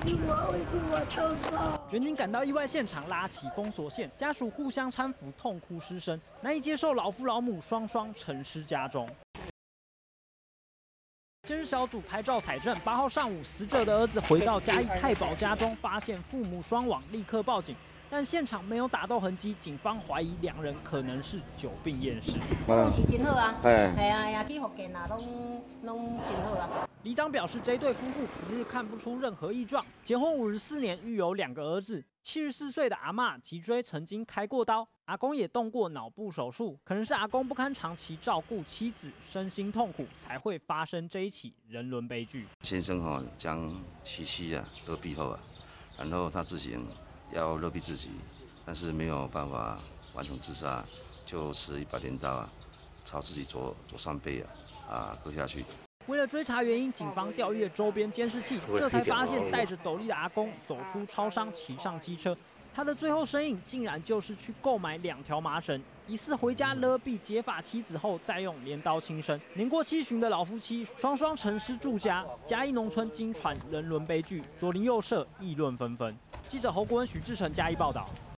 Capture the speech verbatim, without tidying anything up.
是我，为什么受伤？ 员警赶到意外现场，拉起封锁线，家属互相搀扶，痛哭失声，难以接受老父老母双双沉尸家中。监视小组拍照采证，八号上午，死者的儿子回到嘉义太保家中，发现父母双亡，立刻报警。但现场没有打斗痕迹，警方怀疑两人可能是久病厌世。 讲是真好啊， 哎， 系啊，也去福建啊，拢拢真好啊。 里长表示，这一对夫妇平日看不出任何异状，结婚五十四年，育有两个儿子。七十四岁的阿嬷脊椎曾经开过刀，阿公也动过脑部手术，可能是阿公不堪长期照顾妻子，身心痛苦，才会发生这一起人伦悲剧。 先生哈、哦、将妻妻啊勒毙后啊，然后他自己要勒毙自己，但是没有办法完成自杀，就持一把镰刀啊，朝自己左左上背啊啊割下去。 为了追查原因，警方调阅周边监视器，这才发现戴着斗笠的阿公走出超商，骑上机车。他的最后身影竟然就是去购买两条麻绳，疑似回家勒毙结发妻子后，再用镰刀轻生。年过七旬的老夫妻双双沉尸住家，嘉义农村惊传人伦悲剧，左邻右舍议论纷纷。记者侯国文、许志成嘉义报道。